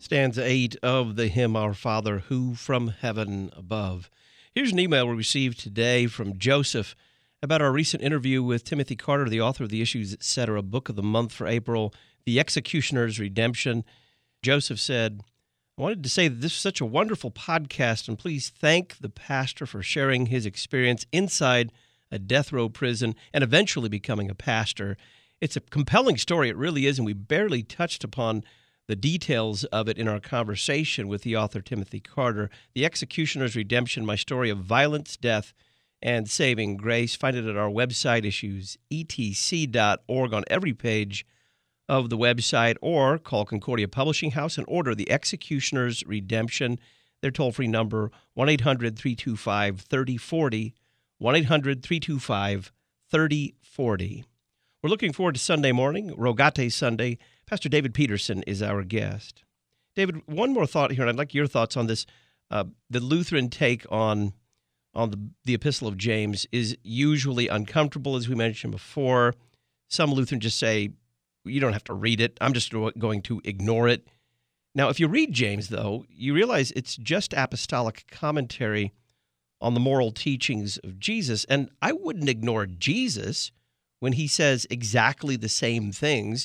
Stanza eight of the hymn, Our Father, Who from Heaven Above. Here's an email we received today from Joseph about our recent interview with Timothy Carter, the author of the Issues, et cetera, book of the month for April, The Executioner's Redemption. Joseph said, I wanted to say that this is such a wonderful podcast, and please thank the pastor for sharing his experience inside a death row prison and eventually becoming a pastor. It's a compelling story, it really is, and we barely touched upon the details of it in our conversation with the author Timothy Carter. The Executioner's Redemption, my story of violence, death, and saving grace. Find it at our website, issues e t c dot org, on every page of the website, or call Concordia Publishing House and order The Executioner's Redemption. Their toll-free number, one eight hundred, three two five, three oh four oh, one eight hundred, three two five, three oh four oh. We're looking forward to Sunday morning, Rogate Sunday. Pastor David Peterson is our guest. David, one more thought here, and I'd like your thoughts on this. Uh, the Lutheran take on on the, the Epistle of James is usually uncomfortable, as we mentioned before. Some Lutherans just say, you don't have to read it. I'm just going to ignore it. Now, if you read James, though, you realize it's just apostolic commentary on the moral teachings of Jesus. And I wouldn't ignore Jesus when he says exactly the same things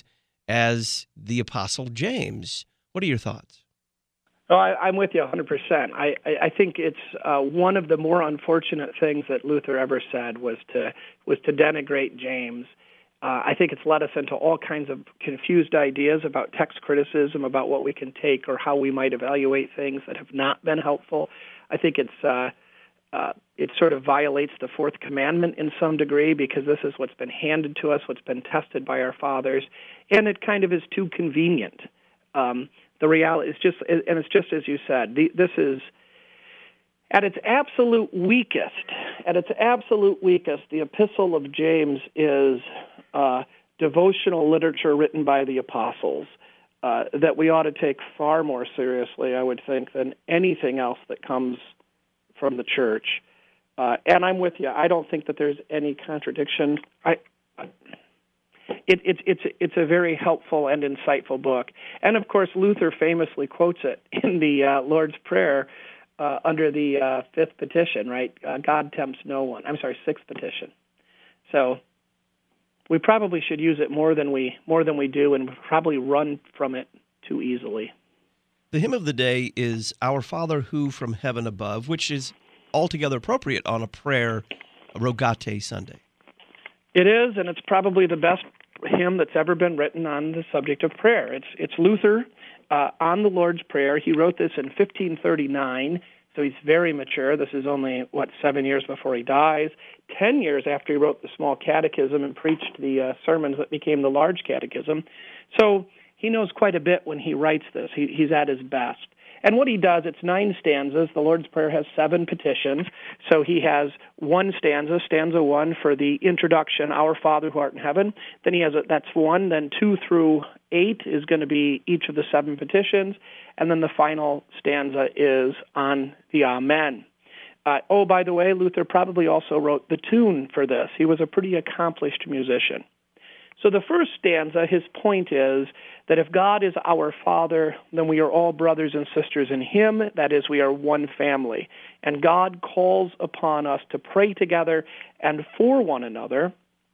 as the Apostle James. What are your thoughts? Oh, I, I'm with you one hundred percent. I, I, I think it's uh, one of the more unfortunate things that Luther ever said was to was to denigrate James. Uh, I think it's led us into all kinds of confused ideas about text criticism, about what we can take or how we might evaluate things that have not been helpful. I think it's uh, uh, it sort of violates the fourth commandment in some degree, because this is what's been handed to us, what's been tested by our fathers, and it kind of is too convenient. Um, the reality is just, and it's just as you said, the, this is, at its absolute weakest, at its absolute weakest, the Epistle of James is uh, devotional literature written by the apostles uh, that we ought to take far more seriously, I would think, than anything else that comes from the church. Uh, and I'm with you. I don't think that there's any contradiction. I, it, it, it's it's a very helpful and insightful book. And, of course, Luther famously quotes it in the uh, Lord's Prayer uh, under the uh, fifth petition, right? Uh, God tempts no one. I'm sorry, sixth petition. So we probably should use it more than we more than we do, and probably run from it too easily. The hymn of the day is Our Father Who from Heaven Above, which is altogether appropriate on a prayer, a Rogate Sunday. It is, and it's probably the best hymn that's ever been written on the subject of prayer. It's it's Luther uh, on the Lord's Prayer. He wrote this in fifteen thirty-nine, so he's very mature. This is only, what, seven years before he dies, ten years after he wrote the Small Catechism and preached the uh, sermons that became the Large Catechism. So he knows quite a bit when he writes this. He, he's at his best. And what he does, it's nine stanzas. The Lord's Prayer has seven petitions. So he has one stanza, stanza one, for the introduction, Our Father who art in heaven. Then he has a, that's one. Then two through eight is going to be each of the seven petitions. And then the final stanza is on the Amen. Uh, oh, by the way, Luther probably also wrote the tune for this. He was a pretty accomplished musician. So the first stanza, his point is that if God is our Father, then we are all brothers and sisters in Him. That is, we are one family. And God calls upon us to pray together and for one another,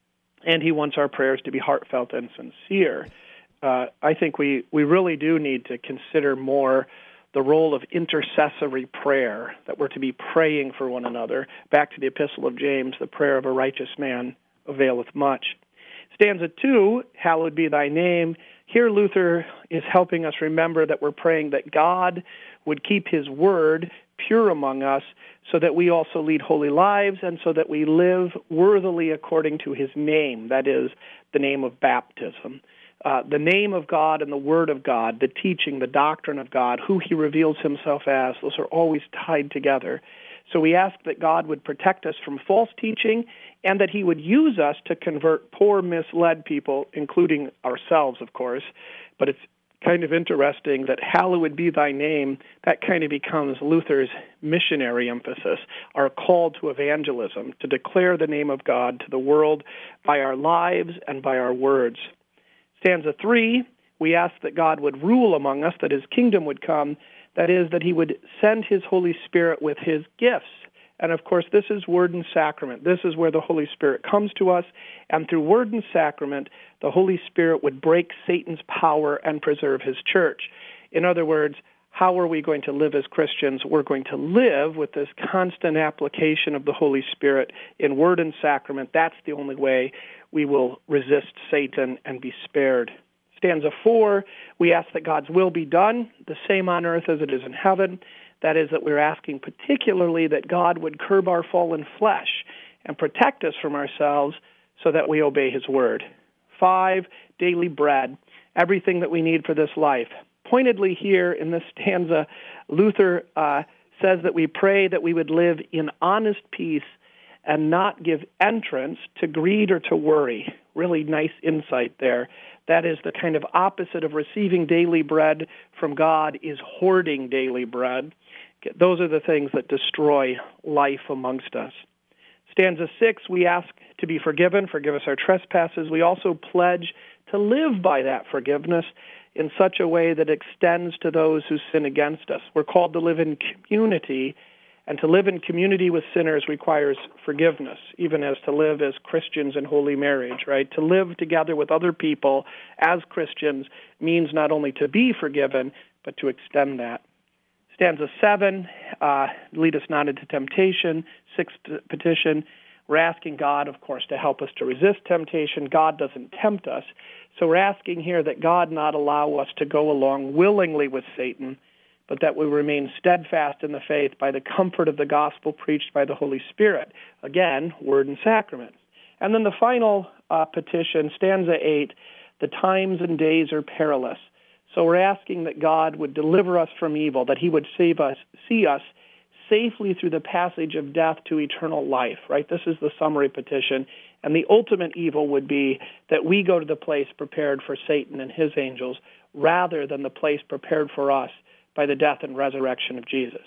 and He wants our prayers to be heartfelt and sincere. Uh, I think we, we really do need to consider more the role of intercessory prayer, that we're to be praying for one another. Back to the Epistle of James, the prayer of a righteous man availeth much. Stanza two, hallowed be thy name. Here Luther is helping us remember that we're praying that God would keep His word pure among us so that we also lead holy lives and so that we live worthily according to His name, that is, the name of baptism. Uh, the name of God and the word of God, the teaching, the doctrine of God, who He reveals Himself as, those are always tied together. So we ask that God would protect us from false teaching and that He would use us to convert poor, misled people, including ourselves, of course. But it's kind of interesting that hallowed be thy name, that kind of becomes Luther's missionary emphasis, our call to evangelism, to declare the name of God to the world by our lives and by our words. Stanza three, we ask that God would rule among us, that his kingdom would come, that is, that he would send his Holy Spirit with his gifts. And of course, this is word and sacrament. This is where the Holy Spirit comes to us, and through word and sacrament, the Holy Spirit would break Satan's power and preserve his church. In other words, how are we going to live as Christians? We're going to live with this constant application of the Holy Spirit in word and sacrament. That's the only way we will resist Satan and be spared. Stanza four, we ask that God's will be done, the same on earth as it is in heaven. That is, that we're asking particularly that God would curb our fallen flesh and protect us from ourselves so that we obey his word. Five, daily bread, everything that we need for this life. Pointedly here in this stanza, Luther uh, says that we pray that we would live in honest peace and not give entrance to greed or to worry. Really nice insight there. That is the kind of opposite of receiving daily bread from God is hoarding daily bread. Those are the things that destroy life amongst us. Stanza six, we ask to be forgiven, forgive us our trespasses. We also pledge to live by that forgiveness in such a way that extends to those who sin against us. We're called to live in community, and to live in community with sinners requires forgiveness, even as to live as Christians in holy marriage, right? To live together with other people as Christians means not only to be forgiven, but to extend that. Stanza seven, uh, lead us not into temptation. Sixth petition, we're asking God, of course, to help us to resist temptation. God doesn't tempt us. So we're asking here that God not allow us to go along willingly with Satan, but that we remain steadfast in the faith by the comfort of the gospel preached by the Holy Spirit. Again, word and sacrament. And then the final uh, petition, stanza eight, the times and days are perilous. So we're asking that God would deliver us from evil, that he would save us, see us safely through the passage of death to eternal life, right? This is the summary petition. And the ultimate evil would be that we go to the place prepared for Satan and his angels rather than the place prepared for us by the death and resurrection of Jesus.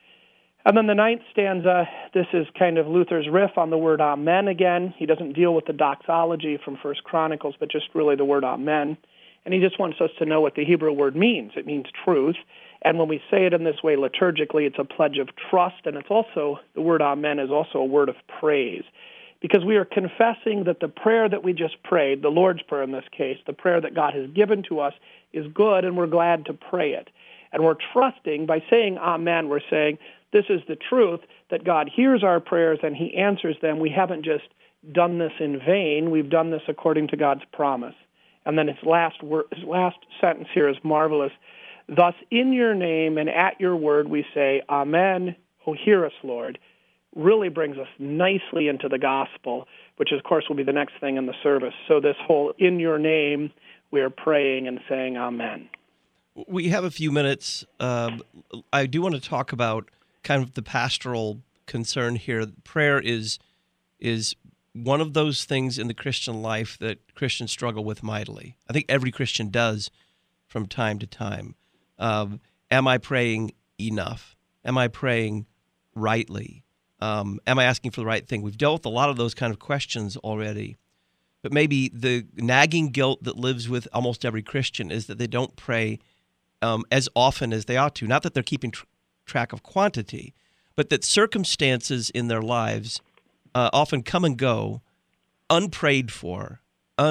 And then the ninth stanza, this is kind of Luther's riff on the word amen again. He doesn't deal with the doxology from First Chronicles, but just really the word amen. And he just wants us to know what the Hebrew word means. It means truth. And when we say it in this way liturgically, it's a pledge of trust, and it's also, the word amen is also a word of praise. Because we are confessing that the prayer that we just prayed, the Lord's Prayer in this case, the prayer that God has given to us is good, and we're glad to pray it. And we're trusting, by saying amen, we're saying this is the truth, that God hears our prayers and he answers them. We haven't just done this in vain. We've done this according to God's promise. And then his last word, his last sentence here is marvelous. Thus, in your name and at your word, we say, amen, oh, hear us, Lord. Really brings us nicely into the gospel, which, of course, will be the next thing in the service. So this whole in your name, we are praying and saying amen. We have a few minutes. Um, I do want to talk about kind of the pastoral concern here. Prayer is is one of those things in the Christian life that Christians struggle with mightily. I think every Christian does from time to time. Um, am I praying enough? Am I praying rightly? Um, am I asking for the right thing? We've dealt with a lot of those kind of questions already. But maybe the nagging guilt that lives with almost every Christian is that they don't pray um, as often as they ought to. Not that they're keeping tr- track of quantity, but that circumstances in their lives uh, often come and go unprayed for,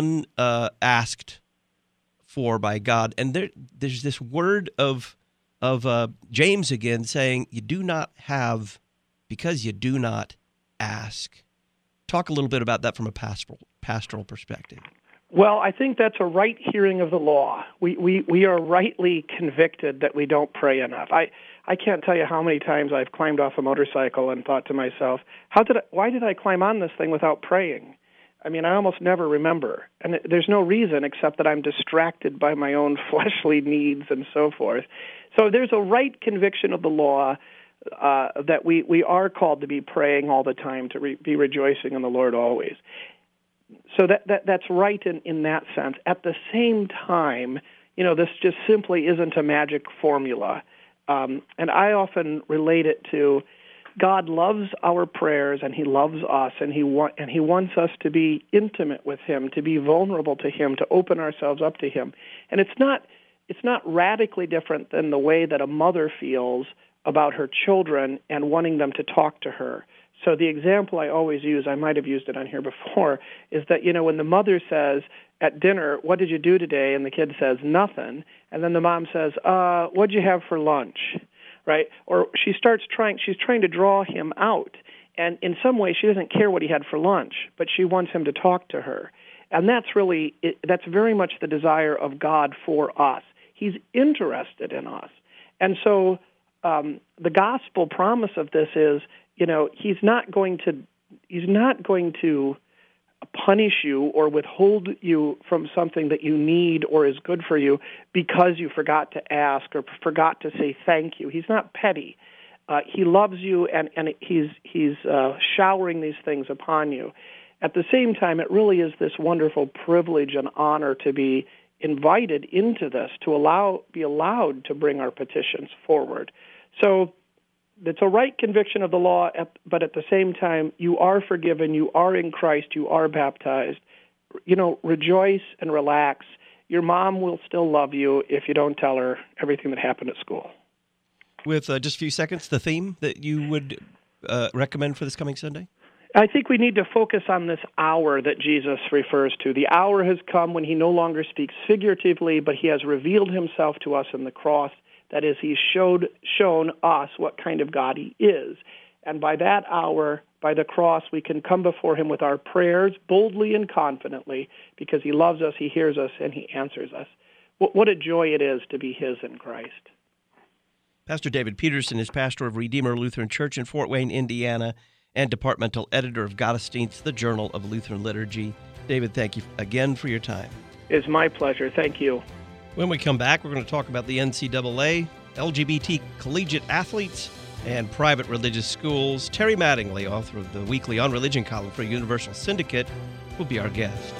unasked uh, for by God. And there, there's this word of, of uh, James again saying, you do not have because you do not ask. Talk a little bit about that from a pastoral pastoral perspective. Well, I think that's a right hearing of the law. We we we are rightly convicted that we don't pray enough. I, I can't tell you how many times I've climbed off a motorcycle and thought to myself, how did I, why did I climb on this thing without praying? I mean, I almost never remember. And there's no reason except that I'm distracted by my own fleshly needs and so forth. So there's a right conviction of the law uh, that we, we are called to be praying all the time, to re- be rejoicing in the Lord always. So that, that that's right in, in that sense. At the same time, you know, this just simply isn't a magic formula. Um, and I often relate it to God loves our prayers, and he loves us, and he wa- and he wants us to be intimate with him, to be vulnerable to him, to open ourselves up to him. And it's not it's not radically different than the way that a mother feels about her children and wanting them to talk to her. So the example I always use, I might have used it on here before, is that, you know, when the mother says at dinner, "What did you do today?" and the kid says, "Nothing," and then the mom says, uh, "What'd you have for lunch?" Right? Or she starts trying, she's trying to draw him out. And in some way, she doesn't care what he had for lunch, but she wants him to talk to her. And that's really, that's very much the desire of God for us. He's interested in us. And so um, the gospel promise of this is, you know, he's not going to, he's not going to punish you or withhold you from something that you need or is good for you because you forgot to ask or forgot to say thank you. He's not petty. Uh, he loves you, and, and he's he's uh, showering these things upon you. At the same time, it really is this wonderful privilege and honor to be invited into this, to allow be allowed to bring our petitions forward. So it's a right conviction of the law, but at the same time, you are forgiven, you are in Christ, you are baptized. You know, rejoice and relax. Your mom will still love you if you don't tell her everything that happened at school. With uh, just a few seconds, the theme that you would uh, recommend for this coming Sunday? I think we need to focus on this hour that Jesus refers to. The hour has come when he no longer speaks figuratively, but he has revealed himself to us in the cross. That is, he showed shown us what kind of God he is. And by that hour, by the cross, we can come before him with our prayers boldly and confidently because he loves us, he hears us, and he answers us. What a joy it is to be his in Christ. Pastor David Peterson is pastor of Redeemer Lutheran Church in Fort Wayne, Indiana, and departmental editor of Gottesdienst, the Journal of Lutheran Liturgy. David, thank you again for your time. It's my pleasure. Thank you. When we come back, we're going to talk about the N C double A, L G B T collegiate athletes, and private religious schools. Terry Mattingly, author of the weekly On Religion column for Universal Syndicate, will be our guest.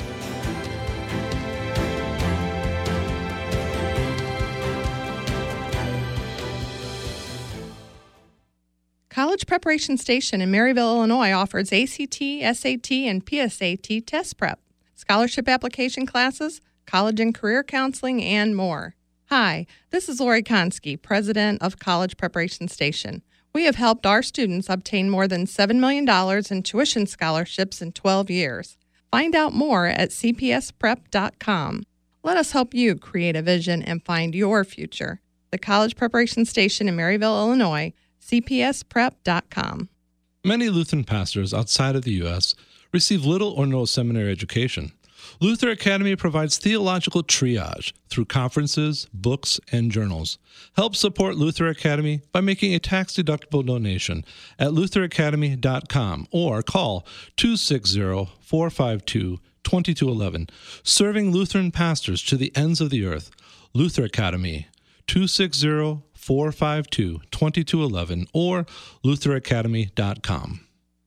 College Preparation Station in Maryville, Illinois offers A C T, S A T, and P S A T test prep, scholarship application classes, college and career counseling, and more. Hi, this is Lori Konski, president of College Preparation Station. We have helped our students obtain more than seven million dollars in tuition scholarships in twelve years. Find out more at c p s prep dot com. Let us help you create a vision and find your future. The College Preparation Station in Maryville, Illinois, c p s prep dot com. Many Lutheran pastors outside of the U S receive little or no seminary education. Luther Academy provides theological triage through conferences, books, and journals. Help support Luther Academy by making a tax-deductible donation at luther academy dot com or call two six zero, four five two, two two one one. Serving Lutheran pastors to the ends of the earth. Luther Academy, two six zero, four five two, two two one one or luther academy dot com.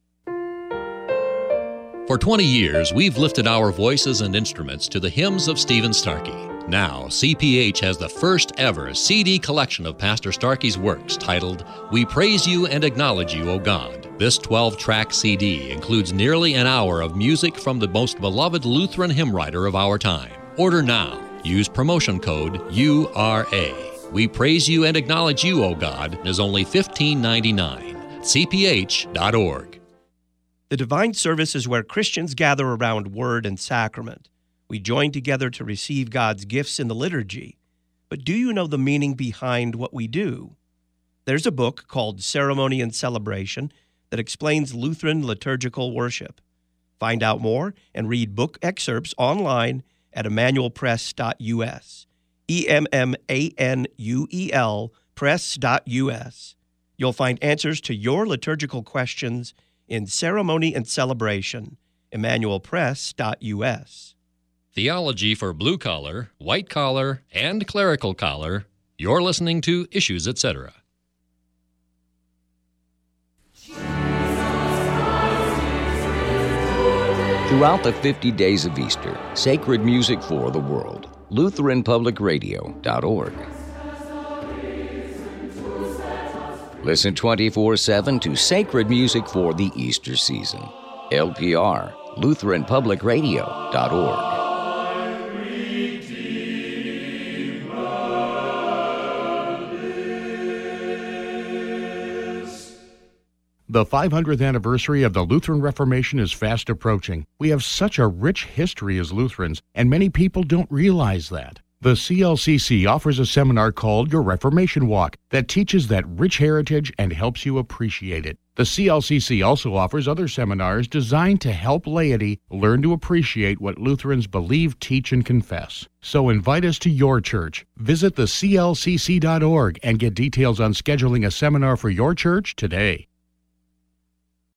For twenty years, we've lifted our voices and instruments to the hymns of Stephen Starkey. Now, C P H has the first ever C D collection of Pastor Starkey's works titled, We Praise You and Acknowledge You, O God. This twelve-track C D includes nearly an hour of music from the most beloved Lutheran hymn writer of our time. Order now. Use promotion code U R A. We Praise You and Acknowledge You, O God is only fifteen ninety-nine. c p h dot org. The divine service is where Christians gather around word and sacrament. We join together to receive God's gifts in the liturgy. But do you know the meaning behind what we do? There's a book called Ceremony and Celebration that explains Lutheran liturgical worship. Find out more and read book excerpts online at emmanuel press dot u s. E M M A N U E L press dot u s. You'll find answers to your liturgical questions in Ceremony and Celebration, emmanuel press dot u s. Theology for blue collar, white collar, and clerical collar. You're listening to Issues, et cetera. Throughout the fifty days of Easter, sacred music for the world. Lutheran Public Radio dot org. Listen twenty-four seven to sacred music for the Easter season. L P R, Lutheran Public Radio dot org. The five hundredth anniversary of the Lutheran Reformation is fast approaching. We have such a rich history as Lutherans, and many people don't realize that. The C L C C offers a seminar called Your Reformation Walk that teaches that rich heritage and helps you appreciate it. The C L C C also offers other seminars designed to help laity learn to appreciate what Lutherans believe, teach, and confess. So invite us to your church. Visit the C L C C dot org and get details on scheduling a seminar for your church today.